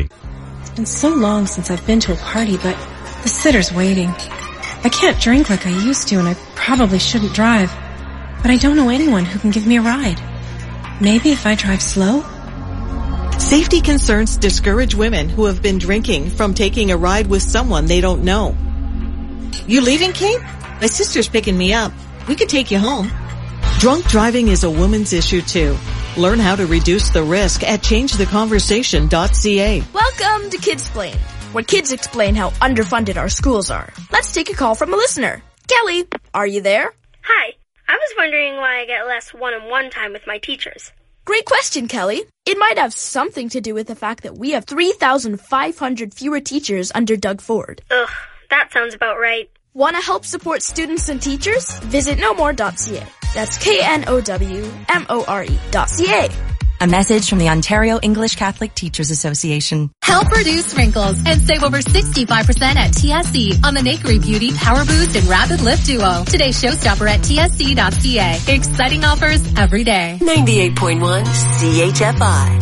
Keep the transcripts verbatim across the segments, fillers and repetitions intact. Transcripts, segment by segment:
party. It's been so long since I've been to a party, but the sitter's waiting. I can't drink like I used to, and I probably shouldn't drive. But I don't know anyone who can give me a ride. Maybe if I drive slow? Safety concerns discourage women who have been drinking from taking a ride with someone they don't know. You leaving, Kate? My sister's picking me up. We could take you home. Drunk driving is a woman's issue too. Learn how to reduce the risk at change the conversation dot c a. Welcome to Kidsplained, where kids explain how underfunded our schools are. Let's take a call from a listener. Kelly, are you there? Hi. I was wondering why I get less one-on-one time with my teachers. Great question, Kelly. It might have something to do with the fact that we have three thousand five hundred fewer teachers under Doug Ford. Ugh, that sounds about right. Want to help support students and teachers? Visit know more dot c a. That's K N O W M O R E dot C A. A message from the Ontario English Catholic Teachers Association. Help reduce wrinkles and save over sixty-five percent at T S C on the Nakery Beauty Power Boost and Rapid Lift Duo. Today's showstopper at T S C dot C A. Exciting offers every day. ninety-eight point one C H F I.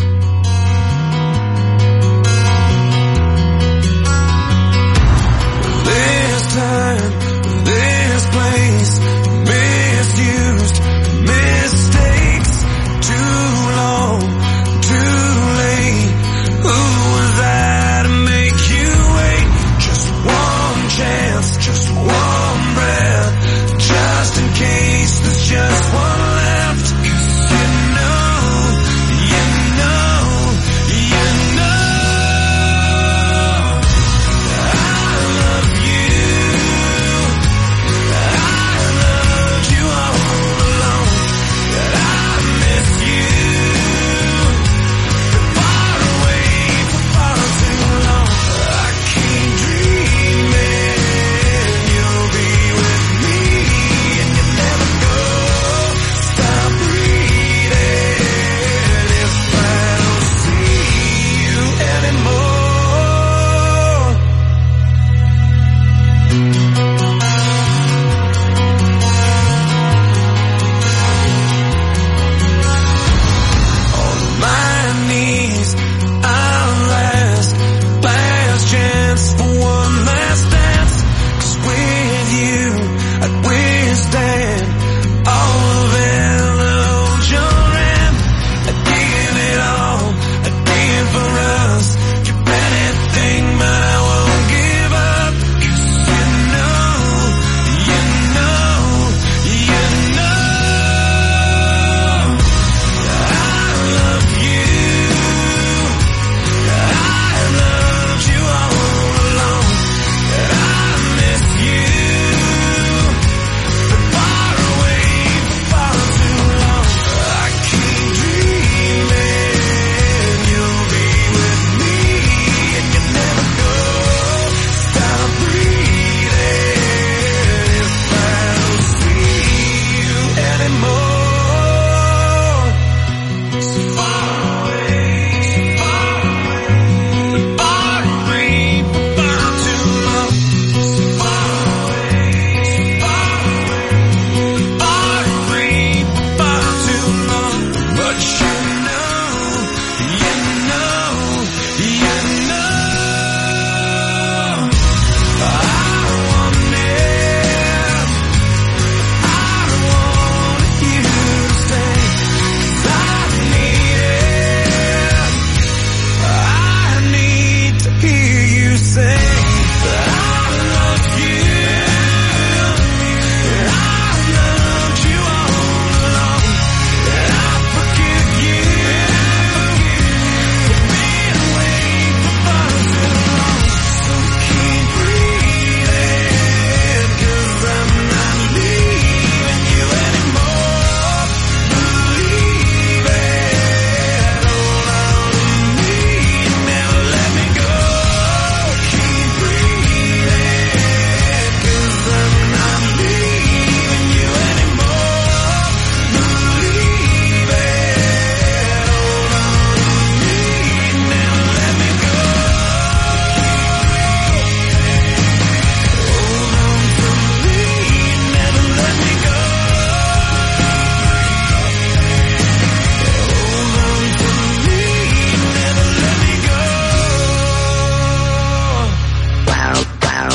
This time, this place, misused, mistakes, too long, too late. Who was I to make you wait? Just one chance, just one breath, just in case there's just one left. 'Cause you know, you know, you know.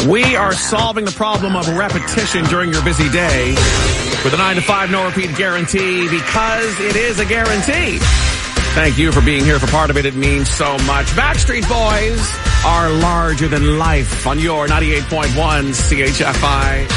We are solving the problem of repetition during your busy day with a nine to five no repeat guarantee because it is a guarantee. Thank you for being here for part of it. It means so much. Backstreet Boys are larger than life on your ninety-eight point one C H F I.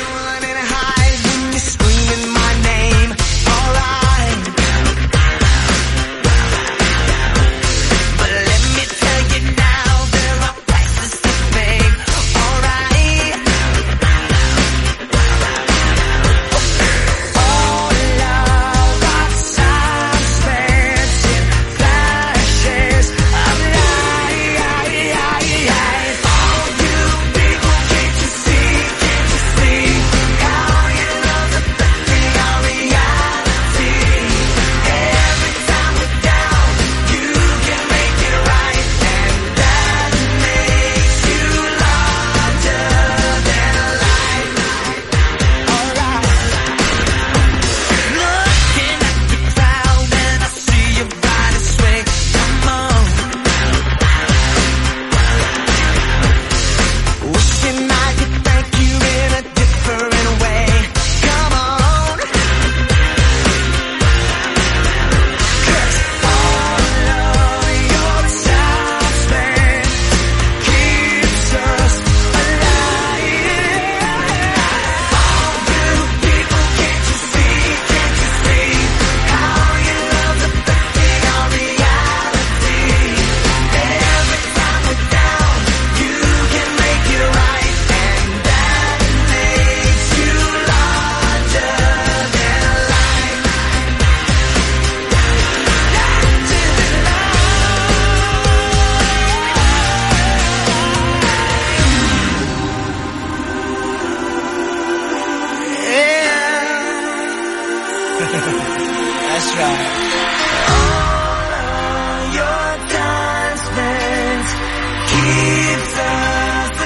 That's right. All your time spent keeps us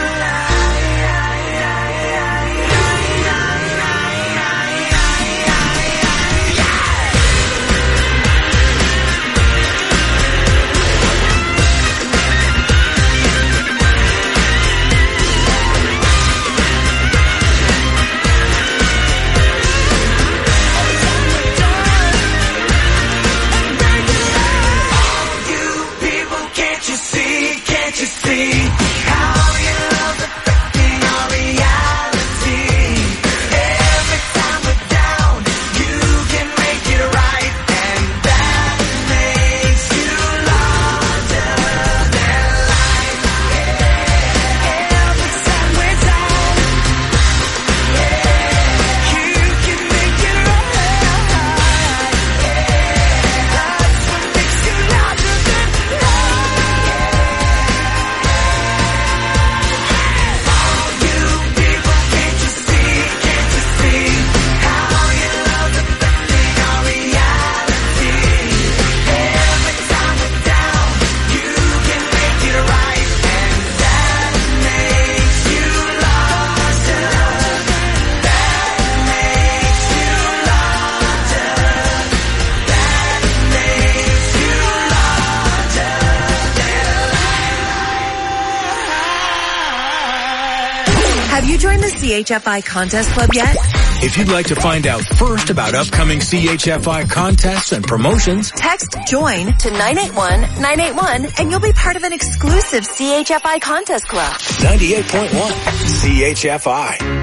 C H F I Contest Club yet? If you'd like to find out first about upcoming C H F I contests and promotions, text JOIN to nine eight one nine eight one and you'll be part of an exclusive C H F I Contest Club. ninety-eight point one C H F I.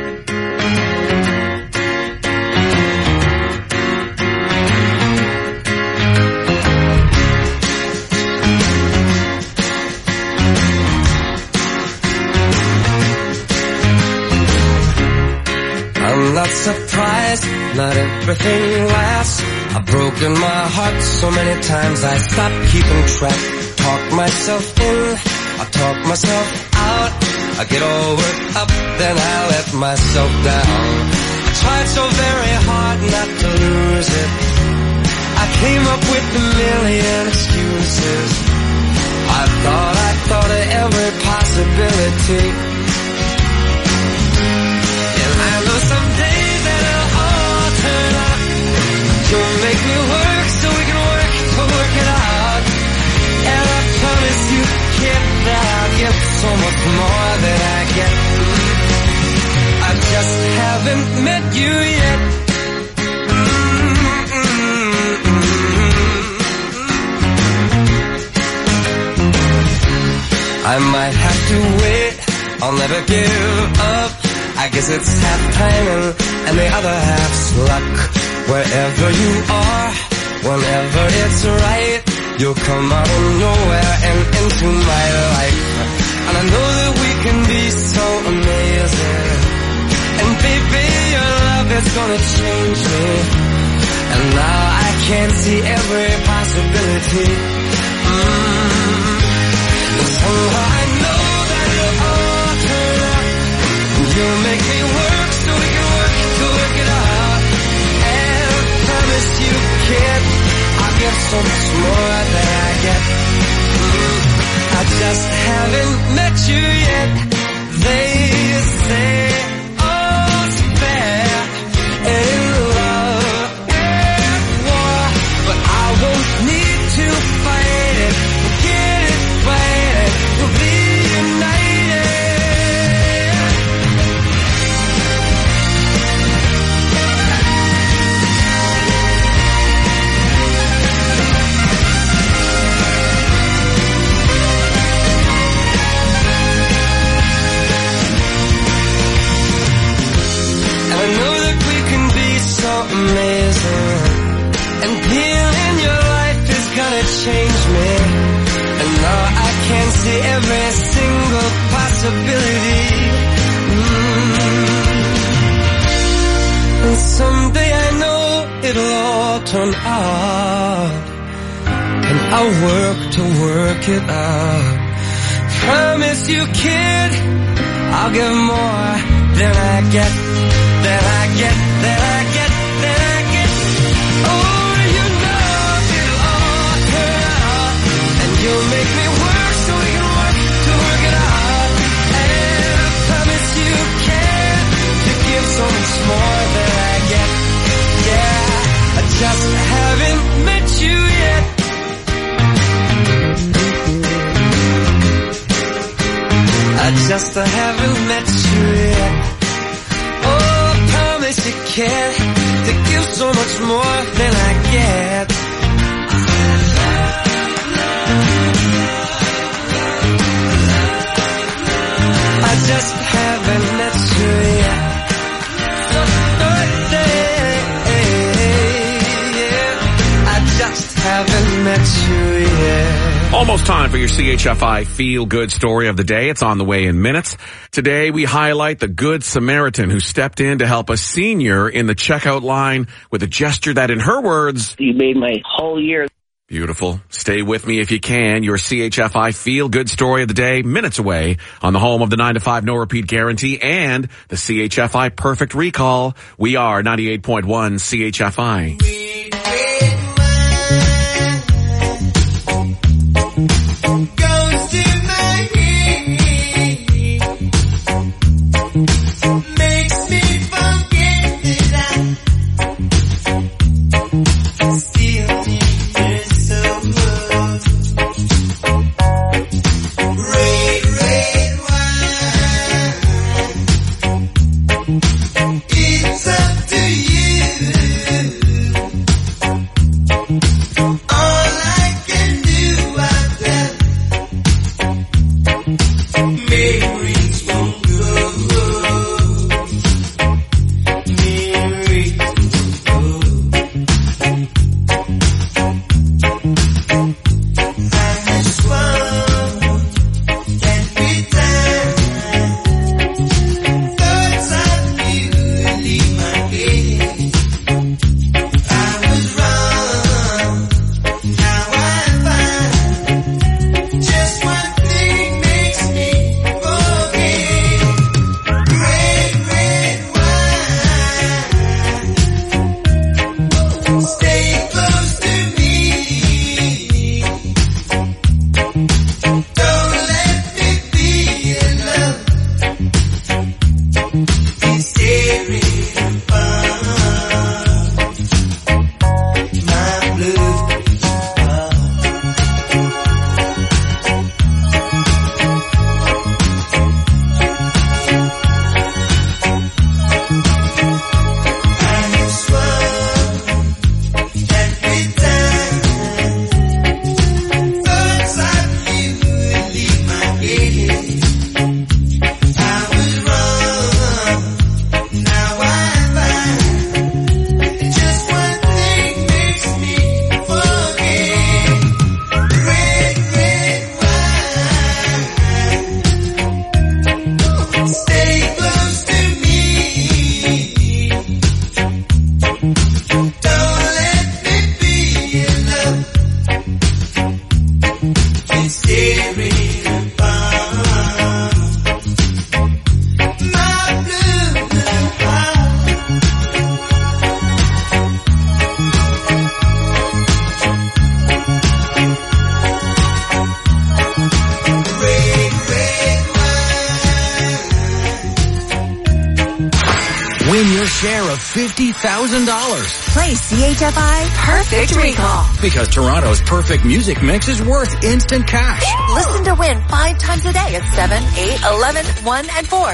I'm not surprised, not everything lasts. I've broken my heart so many times I stopped keeping track. Talk myself in, I talk myself out. I get all worked up, then I let myself down. I tried so very hard not to lose it. I came up with a million excuses. I thought I thought of every possibility. I know someday that it'll all turn out. You'll make me work so we can work to work it out. And I promise you, kid, that I'll get so much more than I get I might have to wait, I'll never give up. I guess it's half timing and the other half's luck. Wherever you are, whenever it's right, you'll come out of nowhere and into my life. And I know that we can be so amazing. And baby, your love is gonna change me. And now I can see every possibility. Mm. Somehow I know that you'll all turn out. You'll make me work so we can work to work it out. And I promise you, kid, I'll give so much more than I get. Mm. I just haven't met you yet. They say all's fair in love and war, but I won't need to fight it. Forget it, fight it, we'll be united. And I know that we can be so amazing. And being in your life is gonna change me. And now I can see every single possibility. Mm. And someday I know it'll all turn out. And I'll work to work it out. Promise you, kid, I'll give more than I get, than I get, than I get, than I get. Oh, you know it'll all turn out. And you'll make me work so we can work to work it out. And I promise you can to give so much more than I get. Yeah, I just haven't met you yet. I just haven't met you yet. Oh, I promise you can to give so much more than I get. I just haven't met you yet. I just haven't met you yet. Almost time for your C H F I Feel Good story of the day. It's on the way in minutes. Today we highlight the Good Samaritan who stepped in to help a senior in the checkout line with a gesture that, in her words, you made my whole year. Beautiful. Stay with me if you can. Your C H F I Feel Good story of the day, minutes away, on the home of the nine to five no repeat guarantee and the C H F I Perfect Recall. We are ninety-eight point one C H F I. Goes to my head, makes me forget that I still need her so much. Red, red wine, it's up to you. All I can do, I memories won't go. Memories won't go. I just want every time thoughts of you leave my head. I was wrong. Now I find just one thing makes me fall. fifty thousand dollars. Play C H F I Perfect Recall. Because Toronto's perfect music mix is worth instant cash. Listen to win five times a day at seven, eight, eleven, one, and four.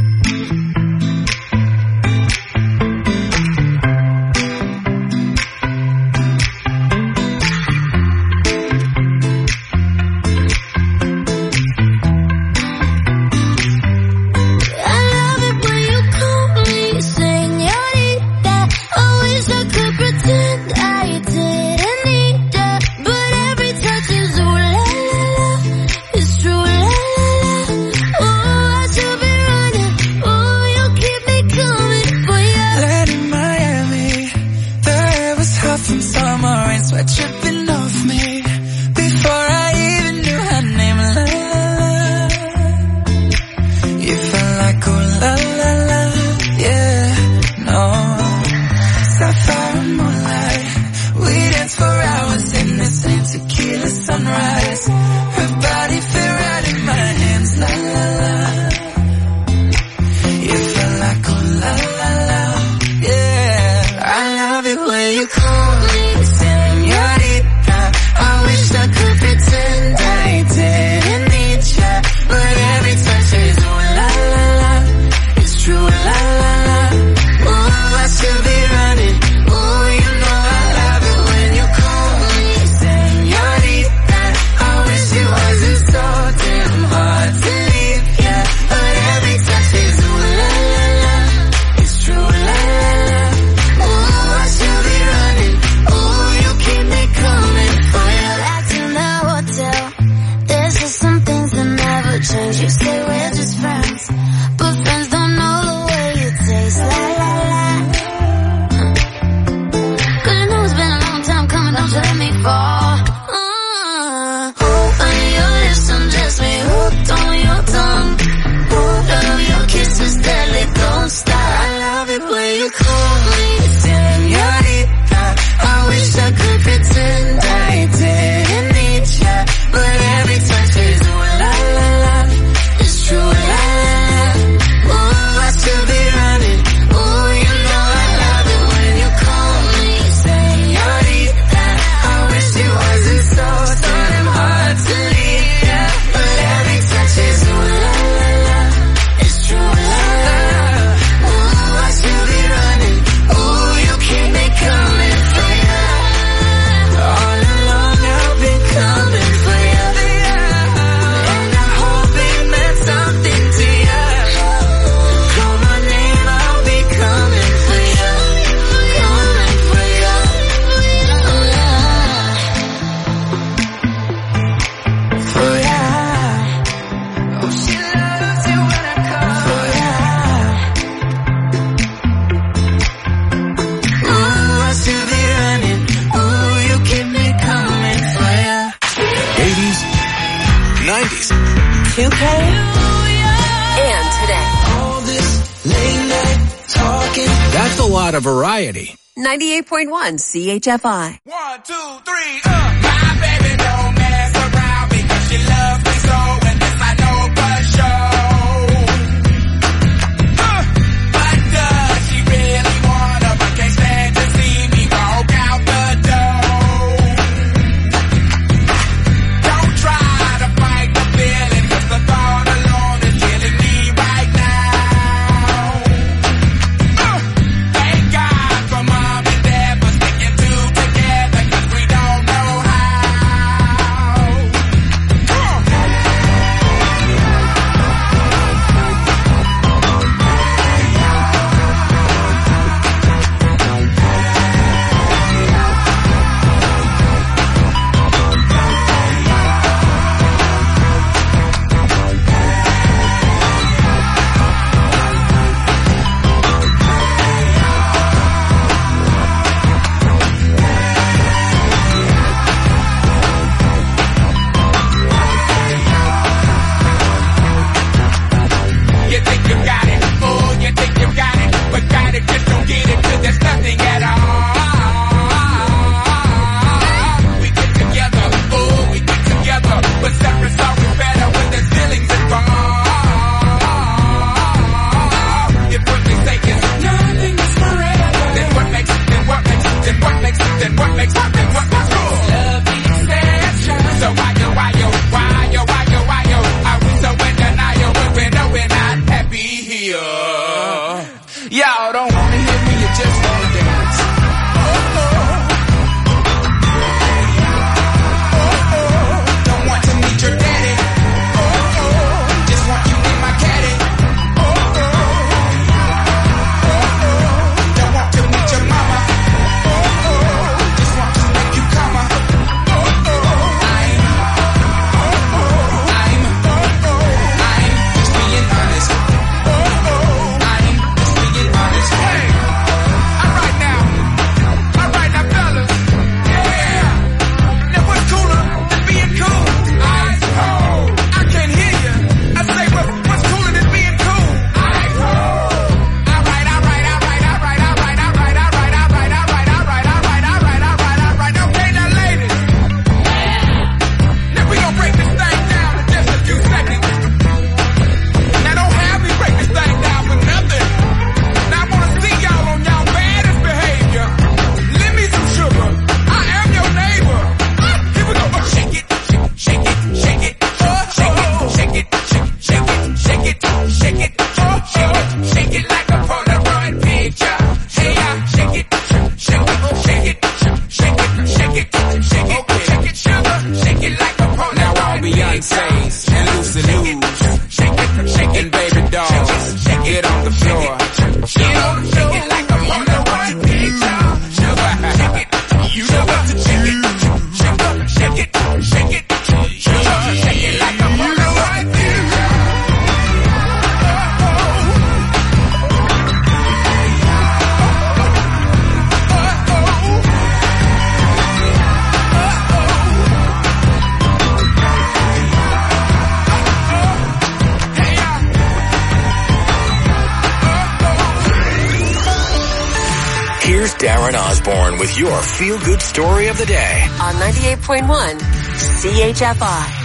two K and today. All this late night talking. That's a lot of variety. ninety-eight point one C H F I. One, two, three, uh. My baby don't mess around because she loves me so, and this I know for sure. Uh, but does she really wanna, but can't stand to see me walk out the door? Don't try to fight the feeling, 'cause the thought alone is killing me right now. Uh, thank God for mom and dad for sticking two together, 'cause we don't know how. Darren Osborne with your feel-good story of the day. On ninety-eight point one C H F I.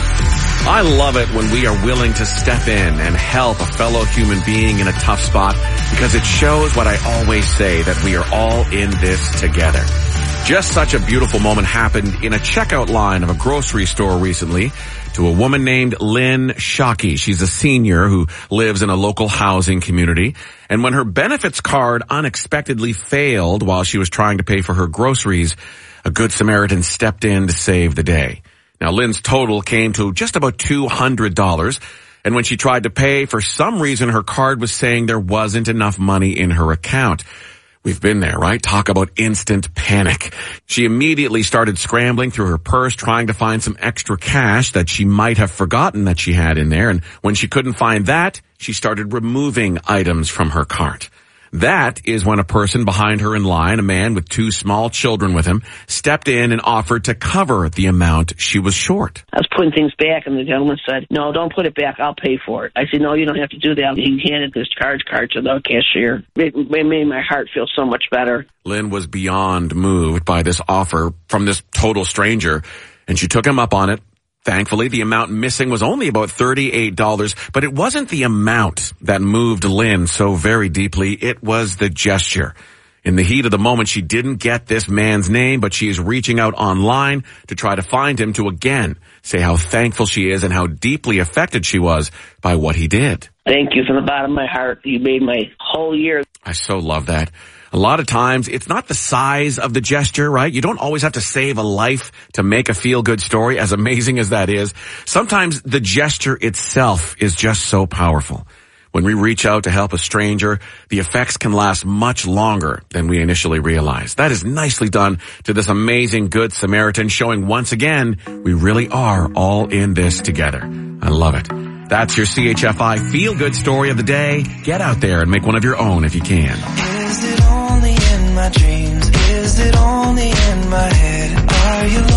I love it when we are willing to step in and help a fellow human being in a tough spot, because it shows what I always say, that we are all in this together. Just such a beautiful moment happened in a checkout line of a grocery store recently to a woman named Lynn Shockey. She's a senior who lives in a local housing community. And when her benefits card unexpectedly failed while she was trying to pay for her groceries, a Good Samaritan stepped in to save the day. Now, Lynn's total came to just about two hundred dollars. And when she tried to pay, for some reason, her card was saying there wasn't enough money in her account. We've been there, right? Talk about instant panic. She immediately started scrambling through her purse, trying to find some extra cash that she might have forgotten that she had in there. And when she couldn't find that, she started removing items from her cart. That is when a person behind her in line, a man with two small children with him, stepped in and offered to cover the amount she was short. I was putting things back, and the gentleman said, "No, don't put it back. I'll pay for it." I said, "No, you don't have to do that." He handed this charge card to the cashier. It made my heart feel so much better. Lynn was beyond moved by this offer from this total stranger, and she took him up on it. Thankfully, the amount missing was only about thirty-eight dollars, but it wasn't the amount that moved Lynn so very deeply. It was the gesture. In the heat of the moment, she didn't get this man's name, but she is reaching out online to try to find him to again say how thankful she is and how deeply affected she was by what he did. Thank you from the bottom of my heart. You made my whole year. I so love that. A lot of times, it's not the size of the gesture, right? You don't always have to save a life to make a feel-good story, as amazing as that is. Sometimes the gesture itself is just so powerful. When we reach out to help a stranger, the effects can last much longer than we initially realize. That is nicely done to this amazing Good Samaritan, showing once again, we really are all in this together. I love it. That's your C H F I feel-good story of the day. Get out there and make one of your own if you can. Is it only in my dreams? Is it only in my head? Are you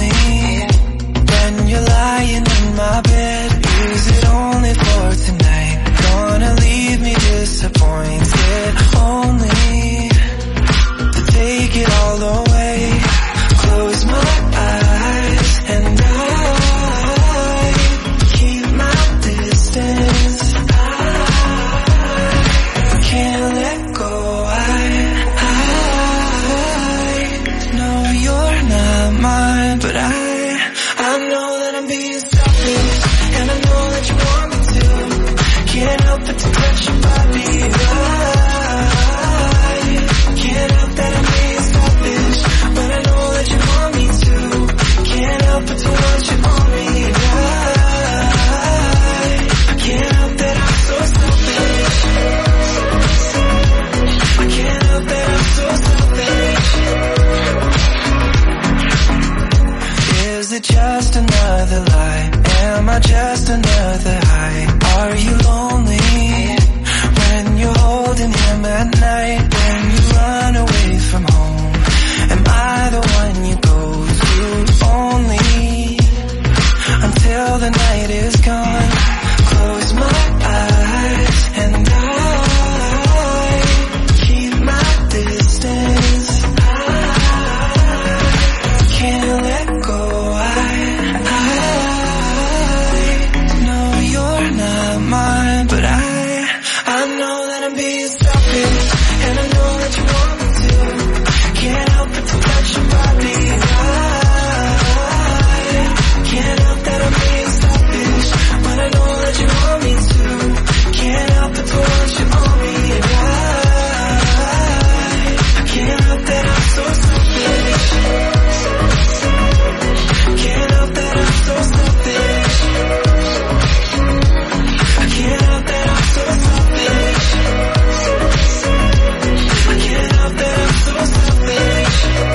lonely when you're lying in my bed? Is it only for tonight? Gonna leave me disappointed? Only to take it all away. Close my eyes and I keep my distance. I can't let go. Mine, but I, I know that I'm being selfish, and I know that you want me to. Can't help but to touch your body. I can't help that I'm being selfish, but I know that you want me to. Can't help but to want you on me. I, I can't help that I'm so selfish. I can't help that I'm so selfish. Is it just another lie? Am I just another high? Are you lonely when you're holding him at night? When you run away from home, am I the one you go to? Only until the night is gone. Close my eyes and I keep my distance. I can't let go. Mine, but I, I know that I'm being selfish, and I know that you want me to. Can't help but to touch your body. I can't help that I'm being selfish, but I know that you want me to. Can't help but to want you on me. I, I can't help that I'm so selfish. Can't help that I'm so selfish. Can't help that I'm so selfish. I can't help that I'm so selfish.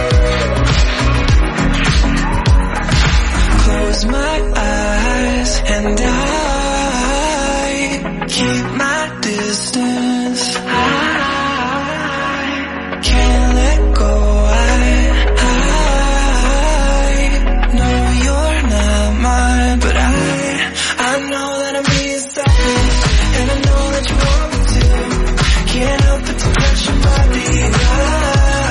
Close my eyes and I keep my distance. I can't let go. I, I know you're not mine, but I, I know that I'm being selfish, and I know that you want me to. Can't help but to touch your body.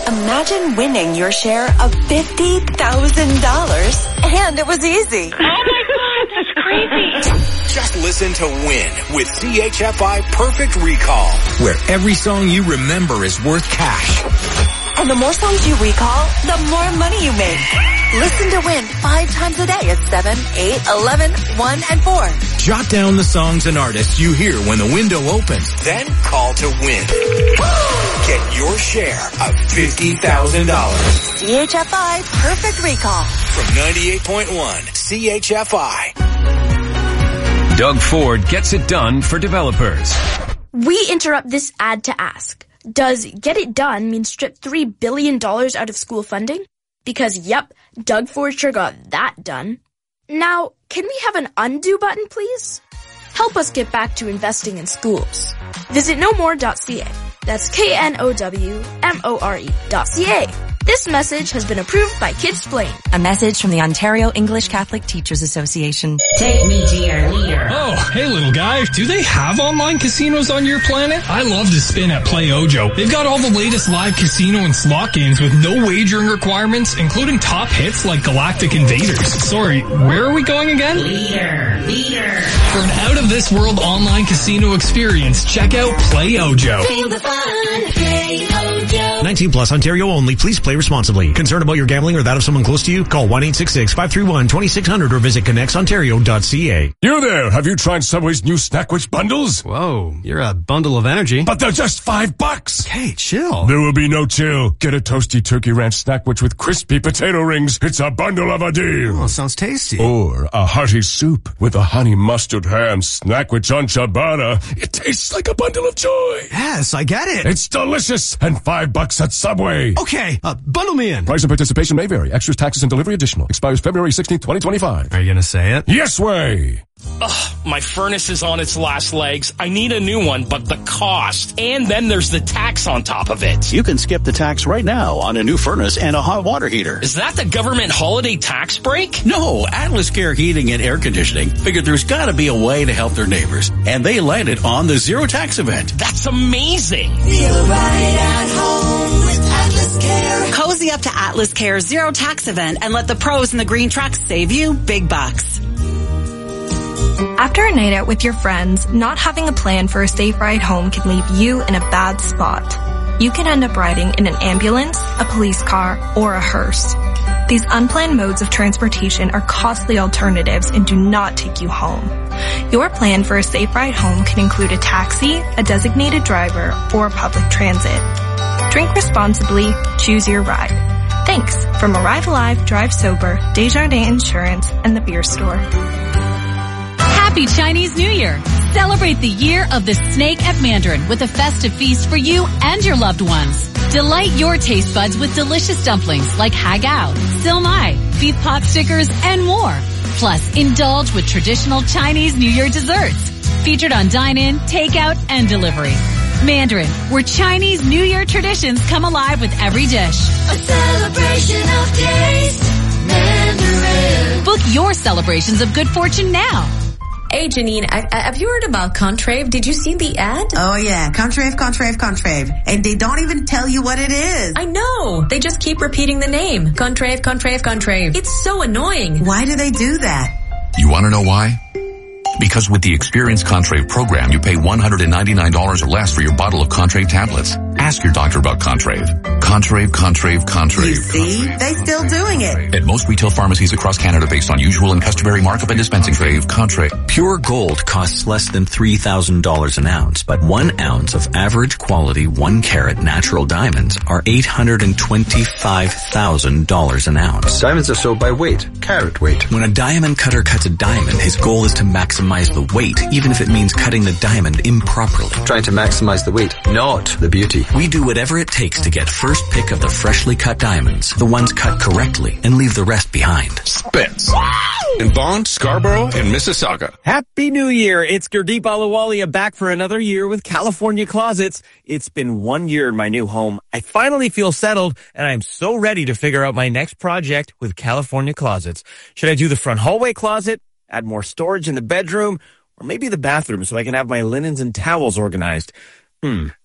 Imagine winning your share of fifty thousand dollars, and it was easy. Oh my God, that's crazy. Just listen to Win with C H F I Perfect Recall, where every song you remember is worth cash. And the more songs you recall, the more money you make. Listen to Win five times a day at seven, eight, eleven, one, and four. Jot down the songs and artists you hear when the window opens. Then call to Win. Get your share of fifty thousand dollars. C H F I Perfect Recall. From ninety-eight point one C H F I. Doug Ford gets it done for developers. We interrupt this ad to ask, does get it done mean strip three billion dollars out of school funding? Because, yep, Doug Ford sure got that done. Now, can we have an undo button, please? Help us get back to investing in schools. Visit no more dot c a. That's K N O W M O R E dot C A. This message has been approved by Kidsplain. A message from the Ontario English Catholic Teachers Association. Take me to your leader. Oh, hey little guy, do they have online casinos on your planet? I love to spin at Play Ojo. They've got all the latest live casino and slot games with no wagering requirements, including top hits like Galactic Invaders. Sorry, where are we going again? Leader, leader. For an out-of-this-world online casino experience, check out Play Ojo. Feel the fun, Play Ojo. nineteen plus, Ontario only. Please play responsibly. Concerned about your gambling or that of someone close to you? Call one eight six six, five three one, two six zero zero or visit connects ontario dot c a. You there, have you tried Subway's new Snackwich bundles? Whoa, you're a bundle of energy. But they're just five bucks. Okay, chill. There will be no chill. Get a toasty turkey ranch Snackwich with crispy potato rings. It's a bundle of a deal. Oh, sounds tasty. Or a hearty soup with a honey mustard ham Snackwich on ciabatta. It tastes like a bundle of joy. Yes, I get it. It's delicious and five bucks at Subway. Okay, uh, bundle me in. Price and participation may vary. Extras, taxes, and delivery additional. Expires February sixteenth, twenty twenty-five. Are you gonna say it? Yes way! Ugh, my furnace is on its last legs. I need a new one, but the cost. And then there's the tax on top of it. You can skip the tax right now on a new furnace and a hot water heater. Is that the government holiday tax break? No, Atlas Care Heating and Air Conditioning figured there's gotta be a way to help their neighbors. And they landed on the Zero Tax event. That's amazing. Feel right at home with Atlas Care. Cozy up to Atlas Care's Zero Tax event and let the pros in the green trucks save you big bucks. After a night out with your friends, not having a plan for a safe ride home can leave you in a bad spot. You can end up riding in an ambulance, a police car, or a hearse. These unplanned modes of transportation are costly alternatives and do not take you home. Your plan for a safe ride home can include a taxi, a designated driver, or public transit. Drink responsibly, choose your ride. Thanks from Arrive Alive, Drive Sober, Desjardins Insurance, and the Beer Store. Happy Chinese New Year! Celebrate the year of the snake at Mandarin with a festive feast for you and your loved ones. Delight your taste buds with delicious dumplings like hagao, silmai, beef pot stickers, and more. Plus, indulge with traditional Chinese New Year desserts. Featured on dine-in, takeout, and delivery. Mandarin, where Chinese New Year traditions come alive with every dish. A celebration of taste, Mandarin. Book your celebrations of good fortune now. Hey, Janine, I, I, have you heard about Contrave? Did you see the ad? Oh, yeah. Contrave, Contrave, Contrave. And they don't even tell you what it is. I know. They just keep repeating the name. Contrave, Contrave, Contrave. It's so annoying. Why do they do that? You want to know why? Because with the Experience Contrave program, you pay one hundred ninety-nine dollars or less for your bottle of Contrave tablets. Ask your doctor about Contrave. Contrave, Contrave, Contrave. You see? They still doing it. At most retail pharmacies across Canada based on usual and customary markup and dispensing. Contrave, Contrave. Pure gold costs less than three thousand dollars an ounce, but one ounce of average quality one carat natural diamonds are eight hundred twenty-five thousand dollars an ounce. Diamonds are sold by weight, carat weight. When a diamond cutter cuts a diamond, his goal is to maximize the weight, even if it means cutting the diamond improperly. Trying to maximize the weight, not the beauty. We do whatever it takes to get first pick of the freshly cut diamonds, the ones cut correctly, and leave the rest behind. Spitz. In Bond, Scarborough, and Mississauga. Happy New Year! It's Gurdeep Ahluwalia back for another year with California Closets. It's been one year in my new home. I finally feel settled, and I'm so ready to figure out my next project with California Closets. Should I do the front hallway closet, add more storage in the bedroom, or maybe the bathroom so I can have my linens and towels organized? Hmm.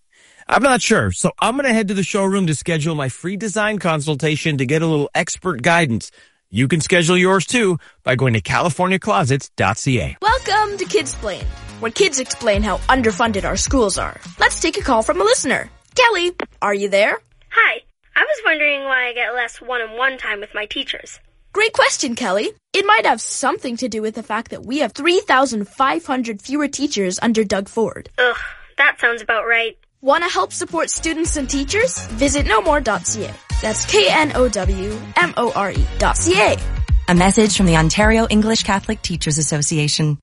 I'm not sure, so I'm going to head to the showroom to schedule my free design consultation to get a little expert guidance. You can schedule yours too by going to california closets dot c a. Welcome to Kidsplained, where kids explain how underfunded our schools are. Let's take a call from a listener. Kelly, are you there? Hi. I was wondering why I get less one-on-one time with my teachers. Great question, Kelly. It might have something to do with the fact that we have three thousand five hundred fewer teachers under Doug Ford. Ugh, that sounds about right. Want to help support students and teachers? Visit no more dot c a. That's K N O W M O R E dot C A. A message from the Ontario English Catholic Teachers Association.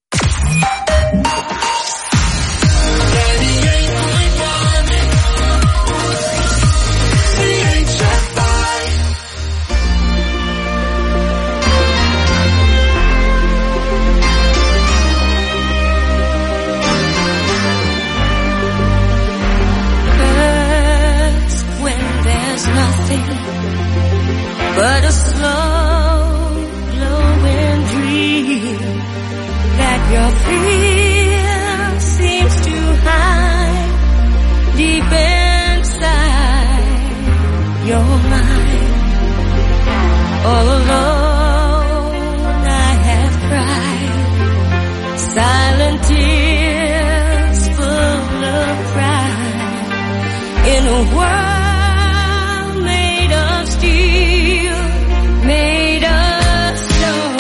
But a slow glowing dream that your fear seems to hide deep inside your mind. All alone I have cried silent tears full of pride in a world made of stone.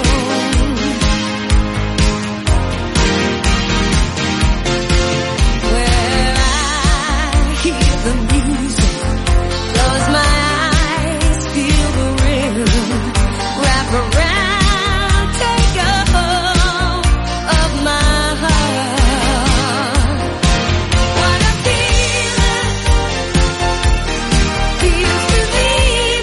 Where I hear the music, close my eyes, feel the rhythm, wrap around, take a hold of my heart. What a feeling, feels believing.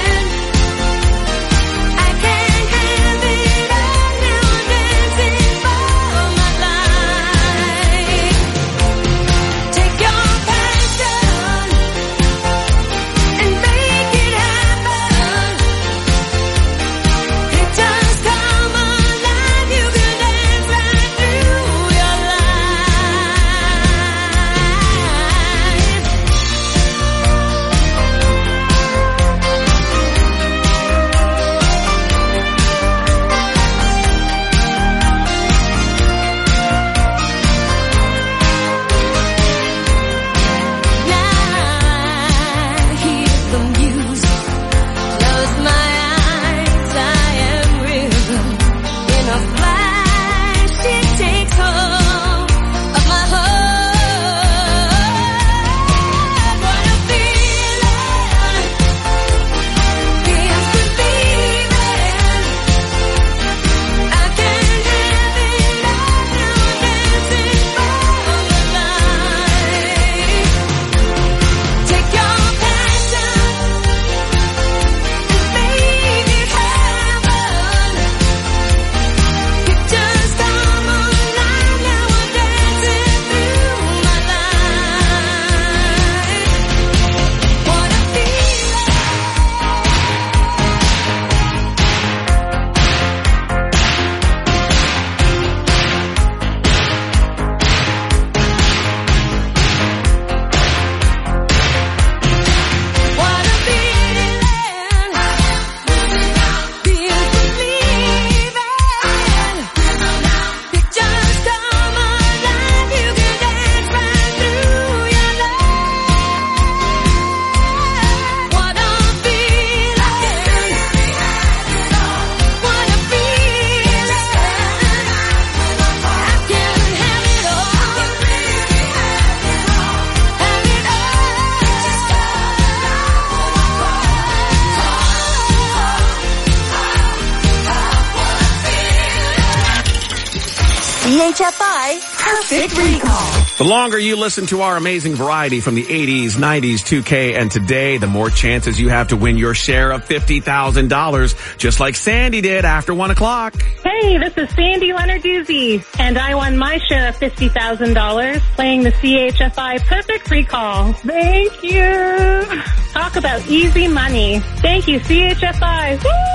C H F I Perfect Recall. The longer you listen to our amazing variety from the eighties, nineties, two K, and today, the more chances you have to win your share of fifty thousand dollars, just like Sandy did after one o'clock. Hey, this is Sandy Leonarduzzi, and I won my share of fifty thousand dollars playing the C H F I Perfect Recall. Thank you. Talk about easy money. Thank you, C H F I. Woo!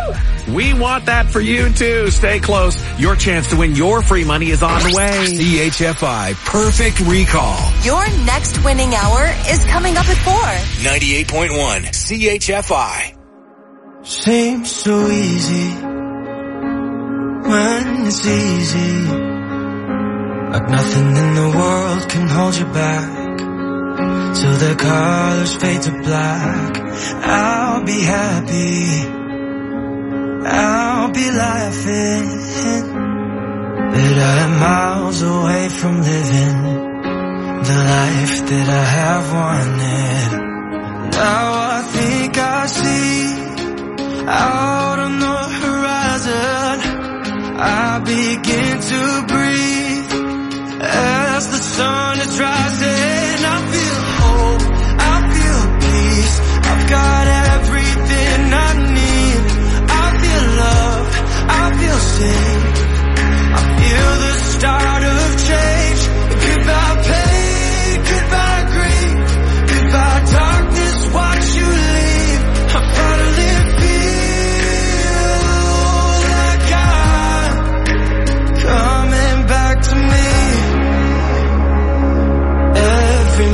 We want that for you too. Stay close. Your chance to win your free money is on the way. C H F I Perfect Recall. Your next winning hour is coming up at four. ninety-eight point one C H F I. Seems so easy when it's easy. Like nothing in the world can hold you back till the colors fade to black. I'll be happy, I'll be laughing, that I am miles away from living the life that I have wanted. Now I think I see out on the horizon, I begin to breathe as the sun is rising. I feel hope, I feel peace, I've got everything I need. I feel love, I feel safe, I feel the start of change. Goodbye pain, goodbye grief, goodbye darkness, watch you leave. I finally feel like I'm coming back to me. Every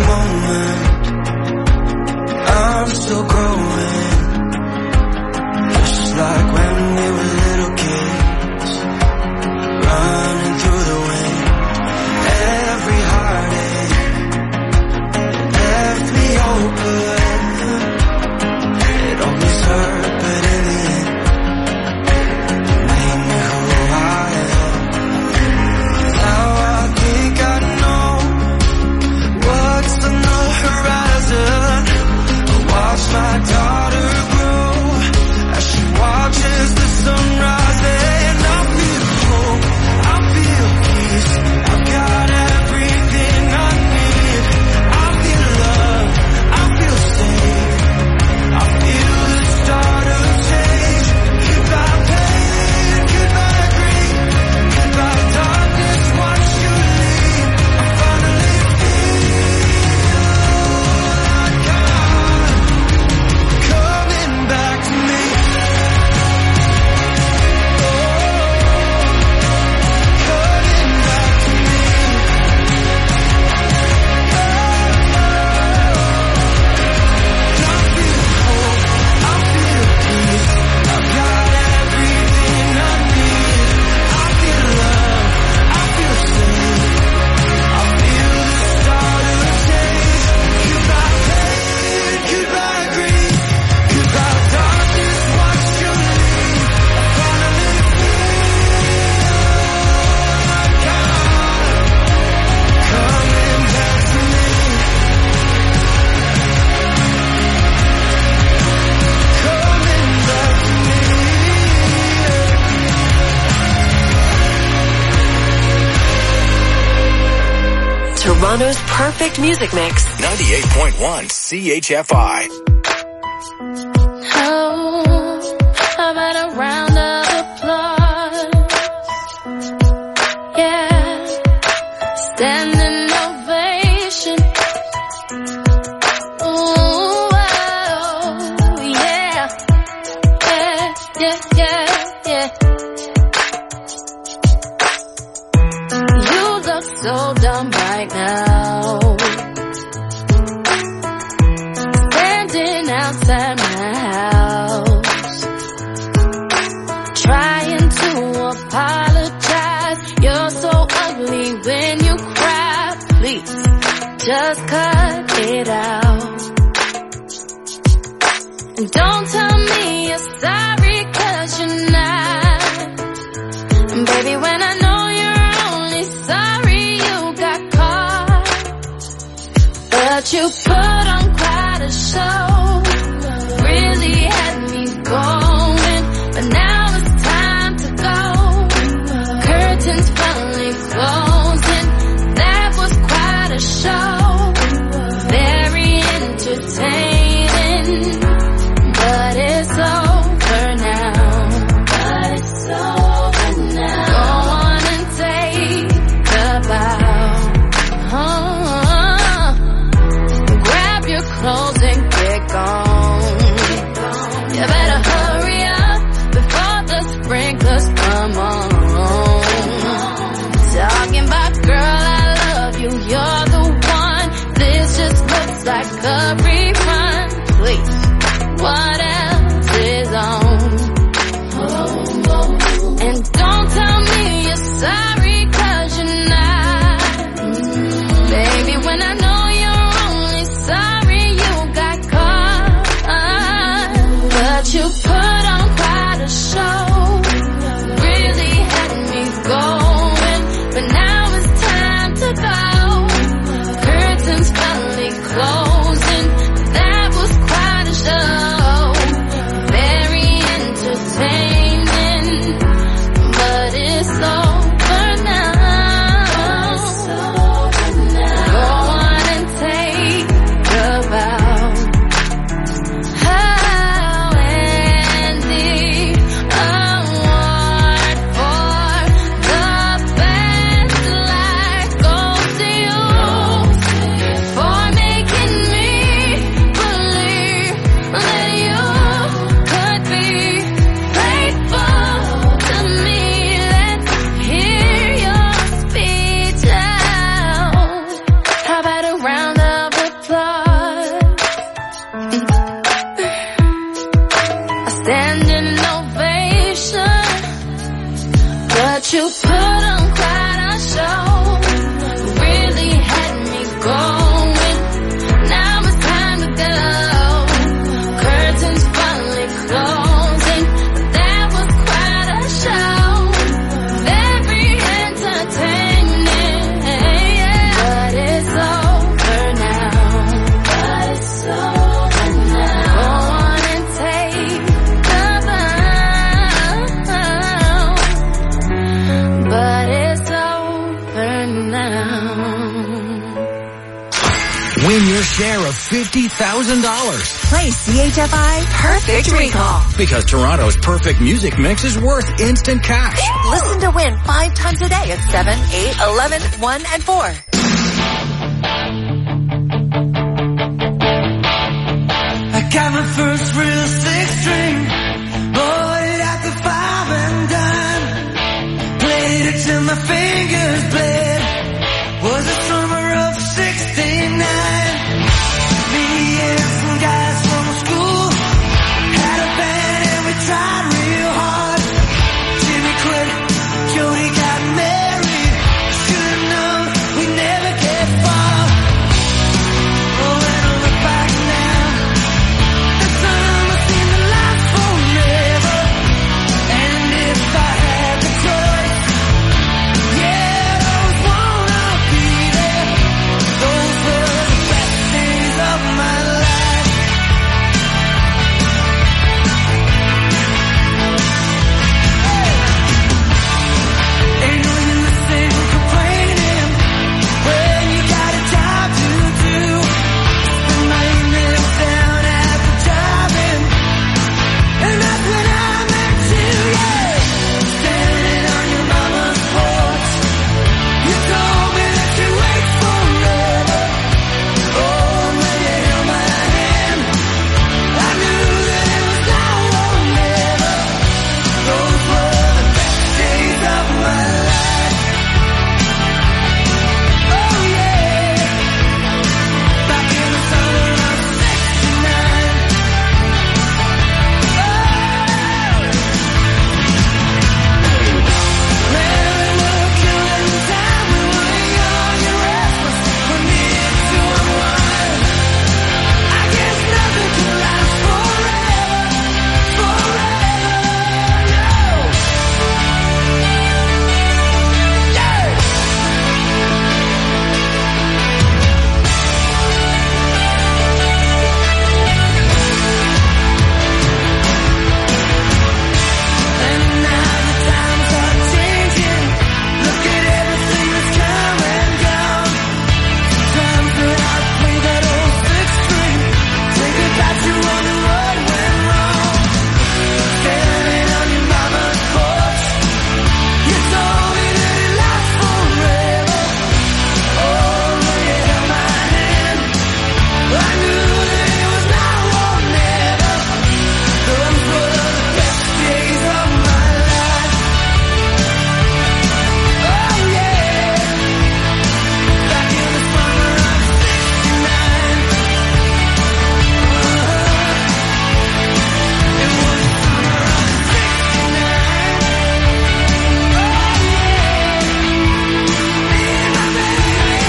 moment I'm still growing, just like when we were little kids, running through the wind. Every heartache left me open, it always hurt, but in the end it made me who I am. Now I think I know what's on the horizon. I watch my daughter grow as she watches the sun rise, and I feel hope, I feel peace, I've got everything I need. I feel love, I feel safe, I feel the start of change. Goodbye pain, goodbye grief, goodbye darkness, watch you leave. I finally feel like I'm coming back to me. Toronto's perfect music mix. ninety-eight point one C H F I. Oh, how about a round of applause? Yeah, standing ovation. Ooh, oh, yeah, yeah, yeah, yeah, yeah. You look so dumb right now, standing outside my house, trying to apologize. You're so ugly when you cry. Please, just cut it out. And don't tell me you're sorry, 'cause you're not. And baby, when I know you're only sorry you got caught, but you put on quite a show, really had me going, but now it's time to go. Curtains finally closing, that was quite a show, very entertaining, but it's over now. But it's over now. Go on and take a bow. Oh, grab your clothes and get standing ovation. But you put on quite a show, really had me going. Now it's time to go. Curtains finally closing. That was quite a show, very entertaining. But it's over now. But it's over now. Go on and take the bow. But it's over now. Win your share of fifty thousand dollars. Play C H F I Perfect Recall. Because Toronto's perfect music mix is worth instant cash. Listen to win five times a day at seven, eight, eleven, one, and four. I got my first real six string, bought it at the five and dime, played it till my fingers bled, was the summer of sixty-nine, me and some guys from school, had a band and we tried real hard, Jimmy quit, Jody got married, should've known we'd never get far, oh when I look back now, the summer seemed to last forever, and if I had the choice, yeah, I always wanna be there, those were the best days of my life. Ain't no use in complaining when you got a job to do. Spend my evenings down at the drive-in, and that's when I met you, yeah. Standing on your mama's porch, you told me that you wait forever. Oh, when you held my hand, I knew that it was now or never. Those were the best days of my life. Oh yeah, back in the summer of sixty-nine. Man, we were killing time, we were young and restless, we needed to unwind. I guess nothing can last forever, forever, no. Yeah. And now the times are changing. Look at everything that's come and gone. Sometimes when I play that old six string, take it back to wonder what went wrong. Standing on your mama's porch, you told me that it lasts forever. Oh, when you held my hand, I knew that it was now or never. Those were the best days of my life. Oh yeah, back in the summer of sixty-nine. It was the summer of sixty-nine. Oh yeah, me and my baby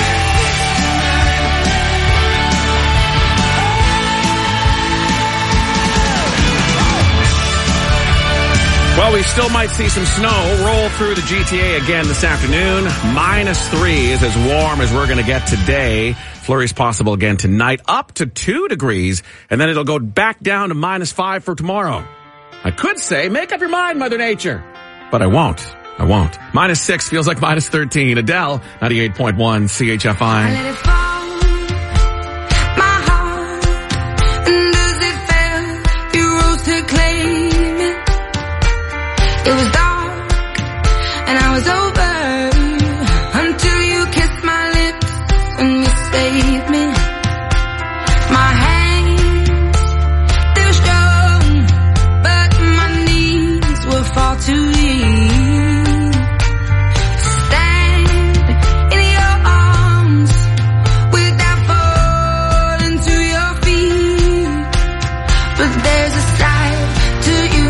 Well, we still might see some snow roll through the G T A again this afternoon. Minus three is as warm as we're going to get today. Flurries possible again tonight, up to two degrees, and then it'll go back down to minus five for tomorrow. I could say, make up your mind, Mother Nature. But I won't. I won't. Minus six feels like minus thirteen. Adele, ninety-eight point one C H F I. Let it fall, my heart, and does it feel you rose to claim it? It was dark, and I was over, until you kissed my lips, and you saved me. My hands, they were strong, but my knees were far too weak. Stand in your arms without falling to your feet. But there's a side to you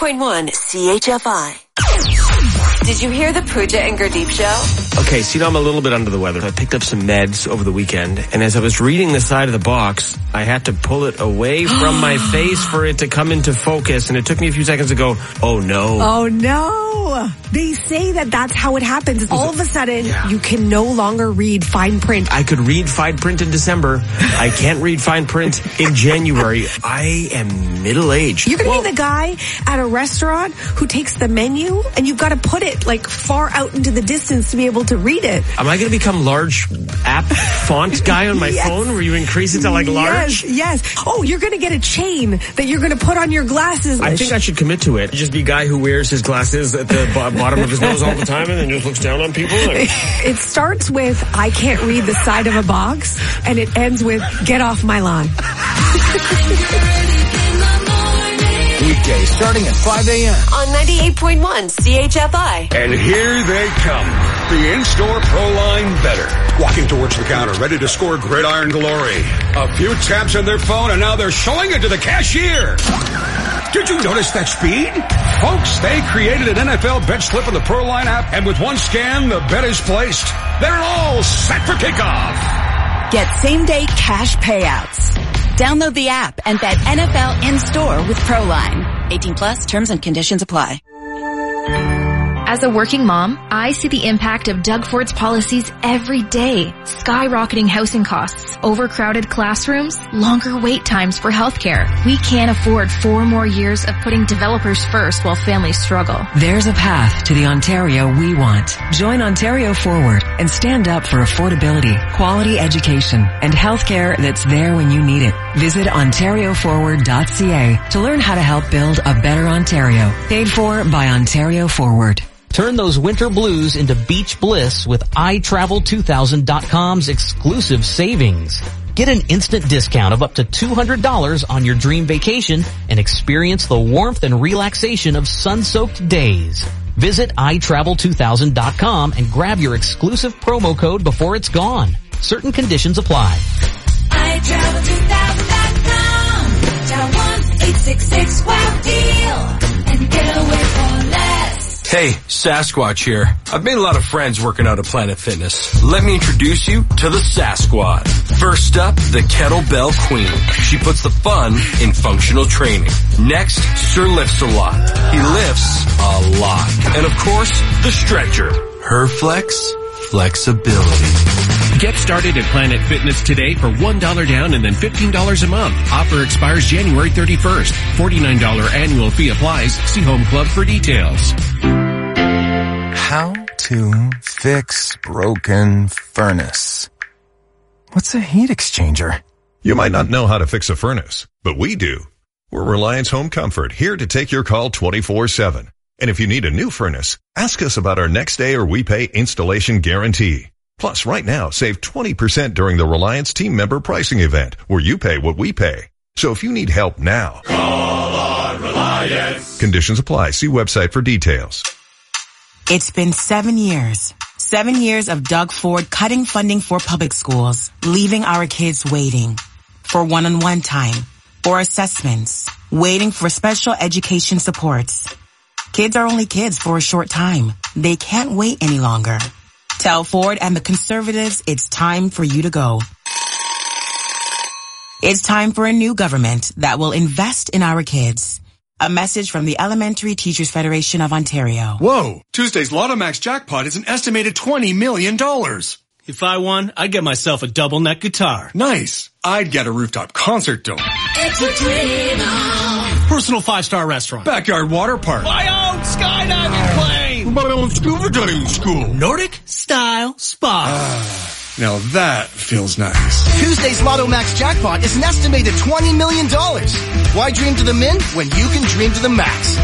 point one C H F I. Did you hear the Pooja and Gurdeep show? Okay, so you know I'm a little bit under the weather. I picked up some meds over the weekend, and as I was reading the side of the box, I had to pull it away from my face for it to come into focus, and it took me a few seconds to go, oh no. Oh no. They say that that's how it happens. All of a sudden, yeah. you can no longer read fine print. I could read fine print in December. I can't read fine print in January. I am middle-aged. You're going to well, be the guy at a restaurant who takes the menu, and you've got to put it like far out into the distance to be able to read it. Am I going to become large app font guy on my yes. phone where you increase it to like large? Yes, yes. Oh, you're going to get a chain that you're going to put on your glasses. I think I should commit to it. Just be a guy who wears his glasses at the b- bottom of his nose all the time and then just looks down on people. Like. It starts with, I can't read the side of a box, and it ends with, get off my lawn. Weekdays starting at five a.m. on ninety-eight point one C H F I. And here they come. The in-store Proline Better. Walking towards the counter, ready to score gridiron glory. A few taps on their phone, and now they're showing it to the cashier. Did you notice that speed? Folks, they created an N F L bet slip on the Proline app, and with one scan, the bet is placed. They're all set for kickoff. Get same-day cash payouts. Download the app and bet N F L in-store with Proline. eighteen plus, terms and conditions apply. As a working mom, I see the impact of Doug Ford's policies every day. Skyrocketing housing costs, overcrowded classrooms, longer wait times for healthcare. We can't afford four more years of putting developers first while families struggle. There's a path to the Ontario we want. Join Ontario Forward and stand up for affordability, quality education, and healthcare that's there when you need it. Visit ontario forward dot c a to learn how to help build a better Ontario. Paid for by Ontario Forward. Turn those winter blues into beach bliss with i travel two thousand dot com's exclusive savings. Get an instant discount of up to two hundred dollars on your dream vacation and experience the warmth and relaxation of sun-soaked days. Visit i travel two thousand dot com and grab your exclusive promo code before it's gone. Certain conditions apply. i travel two thousand dot com. Dial one eight six six wow deal and get away for less. Hey, Sasquatch here. I've made a lot of friends working out at Planet Fitness. Let me introduce you to the Sasquad. First up, the Kettlebell Queen. She puts the fun in functional training. Next, Sir Lifts a Lot. He lifts a lot. And of course, the Stretcher. Her flex, flexibility. Get started at Planet Fitness today for one dollar down and then fifteen dollars a month. Offer expires January thirty-first. forty-nine dollars annual fee applies. See Home Club for details. How to fix broken furnace. What's a heat exchanger? You might not know how to fix a furnace, but we do. We're Reliance Home Comfort, here to take your call twenty-four seven. And if you need a new furnace, ask us about our next day or we pay installation guarantee. Plus, right now, save twenty percent during the Reliance team member pricing event, where you pay what we pay. So if you need help now, call on Reliance. Conditions apply. See website for details. It's been seven years. Seven years of Doug Ford cutting funding for public schools, leaving our kids waiting for one-on-one time, or assessments, waiting for special education supports. Kids are only kids for a short time. They can't wait any longer. Tell Ford and the Conservatives it's time for you to go. It's time for a new government that will invest in our kids. A message from the Elementary Teachers Federation of Ontario. Whoa! Tuesday's Lotto Max jackpot is an estimated twenty million dollars. If I won, I'd get myself a double neck guitar. Nice. I'd get a rooftop concert dome. Equatorial. Personal five-star restaurant. Backyard water park. My own skydiving plane. My own scuba diving school. Nordic style spa. Ah, now that feels nice. Tuesday's Lotto Max jackpot is an estimated twenty million dollars. Why dream to the min when you can dream to the max?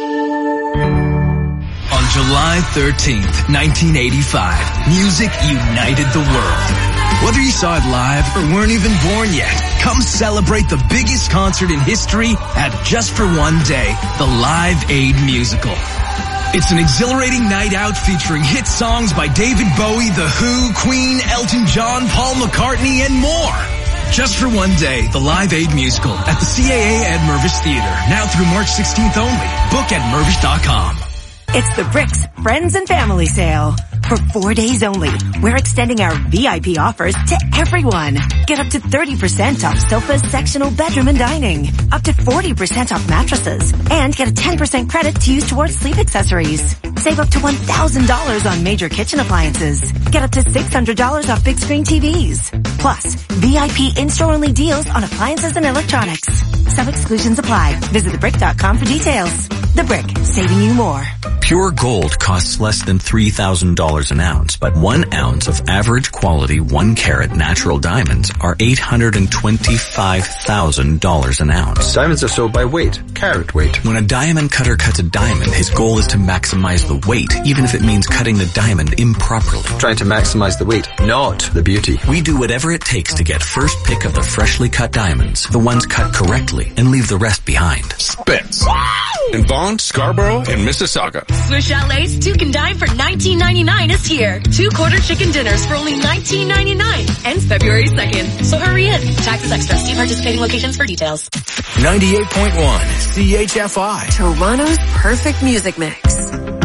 On July thirteenth, nineteen eighty-five, music united the world. Whether you saw it live or weren't even born yet, come celebrate the biggest concert in history at Just for One Day, the Live Aid Musical. It's an exhilarating night out featuring hit songs by David Bowie, The Who, Queen, Elton John, Paul McCartney, and more. Just for One Day, the Live Aid musical at the C A A at Mirvish Theater. Now through March sixteenth only. Book at mirvish dot com. It's the Bricks Friends and Family Sale. For four days only, we're extending our V I P offers to everyone. Get up to thirty percent off sofas, sectional, bedroom, and dining. Up to forty percent off mattresses. And get a ten percent credit to use towards sleep accessories. Save up to one thousand dollars on major kitchen appliances. Get up to six hundred dollars off big screen T Vs. Plus, V I P in-store only deals on appliances and electronics. Some exclusions apply. Visit the brick dot com for details. The Brick, saving you more. Pure gold costs less than three thousand dollars an ounce, but one ounce of average quality one carat natural diamonds are eight hundred twenty-five thousand dollars an ounce. Diamonds are sold by weight, carat weight. When a diamond cutter cuts a diamond, his goal is to maximize the weight, even if it means cutting the diamond improperly. Trying to maximize the weight, not the beauty. We do whatever it takes to get first pick of the freshly cut diamonds, the ones cut correctly, and leave the rest behind. Spitz. In Vaughan, Scarborough, and Mississauga. Swiss Chalet's Two Can Dine for nineteen ninety-nine is here. Two quarter chicken dinners for only nineteen ninety-nine. Ends February second. So hurry in. Taxes extra. See participating locations for details. ninety-eight point one C H F I. Toronto's perfect music mix.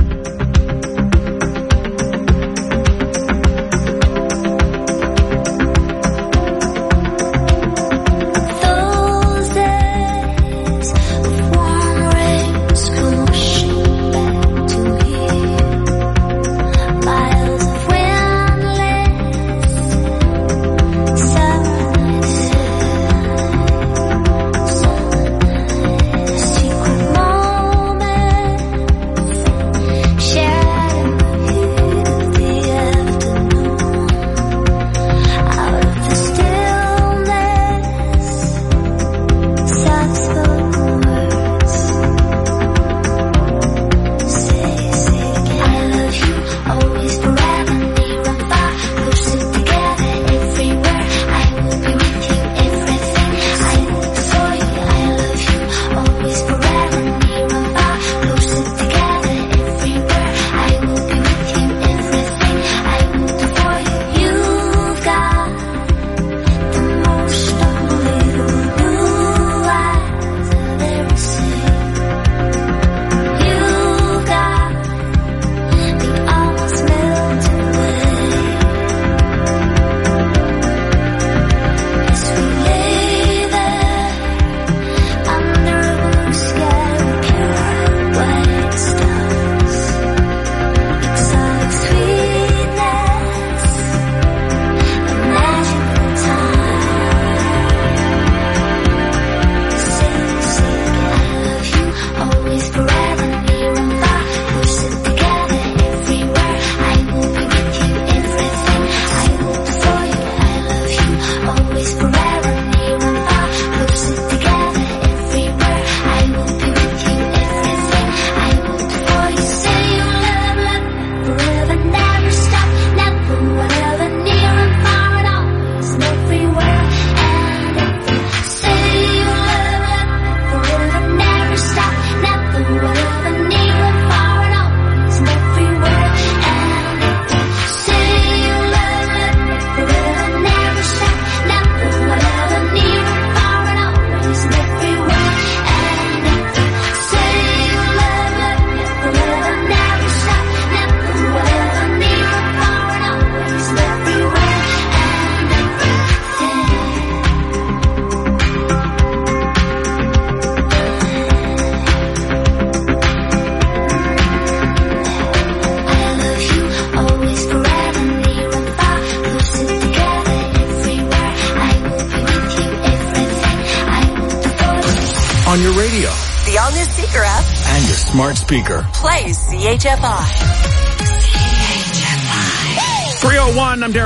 On your radio. The all-new Seeker app. And your smart speaker. Play C H F I. three oh one, I'm Derek.